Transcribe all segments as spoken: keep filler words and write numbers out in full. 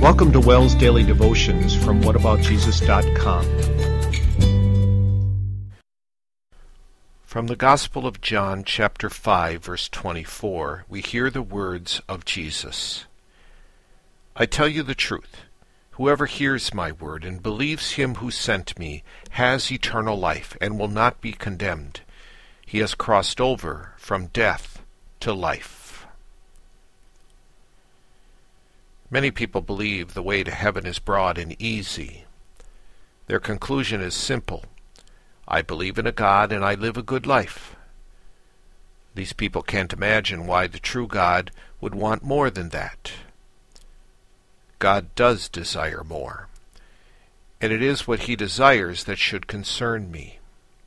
Welcome to Wells Daily Devotions from what about jesus dot com. From the Gospel of John, chapter five, verse twenty-four, we hear the words of Jesus. I tell you the truth. Whoever hears my word and believes him who sent me has eternal life and will not be condemned. He has crossed over from death to life. Many people believe the way to heaven is broad and easy. Their conclusion is simple. I believe in a God and I live a good life. These people can't imagine why the true God would want more than that. God does desire more, and it is what he desires that should concern me.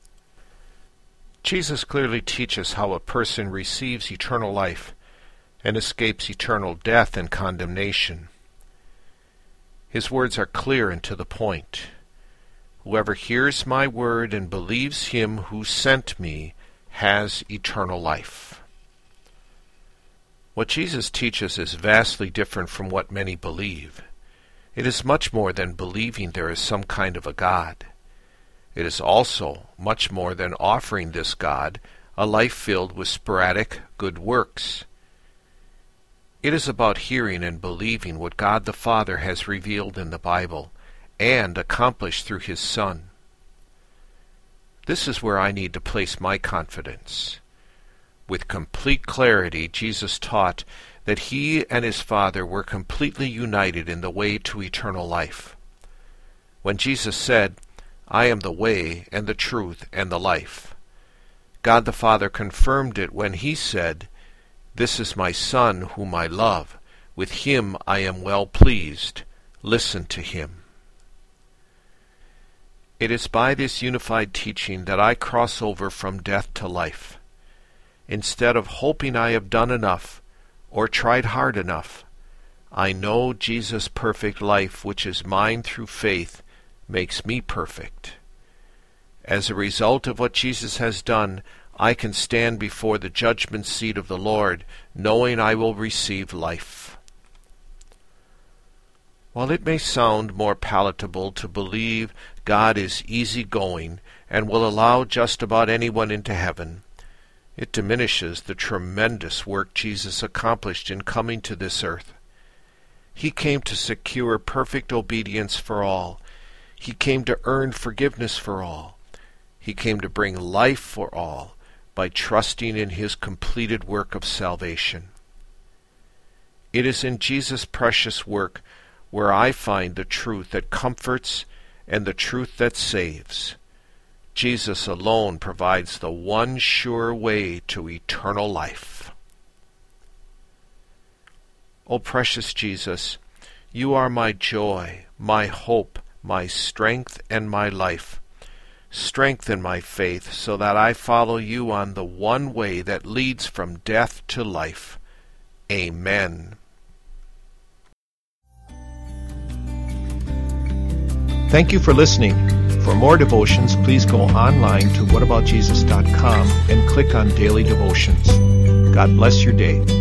Jesus clearly teaches how a person receives eternal life and escapes eternal death and condemnation. His words are clear and to the point. Whoever hears my word and believes him who sent me has eternal life. What Jesus teaches is vastly different from what many believe. It is much more than believing there is some kind of a God. It is also much more than offering this God a life filled with sporadic good works. It is about hearing and believing what God the Father has revealed in the Bible and accomplished through his Son. This is where I need to place my confidence. With complete clarity, Jesus taught that he and his Father were completely united in the way to eternal life. When Jesus said, I am the way and the truth and the life, God the Father confirmed it when he said, This is my Son whom I love. With him I am well pleased. Listen to him. It is by this unified teaching that I cross over from death to life. Instead of hoping I have done enough or tried hard enough, I know Jesus' perfect life, which is mine through faith, makes me perfect. As a result of what Jesus has done, I can stand before the judgment seat of the Lord, knowing I will receive life. While it may sound more palatable to believe God is easygoing and will allow just about anyone into heaven, it diminishes the tremendous work Jesus accomplished in coming to this earth. He came to secure perfect obedience for all. He came to earn forgiveness for all. He came to bring life for all by trusting in his completed work of salvation. It is in Jesus' precious work where I find the truth that comforts and the truth that saves. Jesus alone provides the one sure way to eternal life. O precious Jesus, you are my joy, my hope, my strength, and my life. Strengthen my faith so that I follow you on the one way that leads from death to life. Amen. Thank you for listening. For more devotions, please go online to what about jesus dot com and click on Daily Devotions. God bless your day.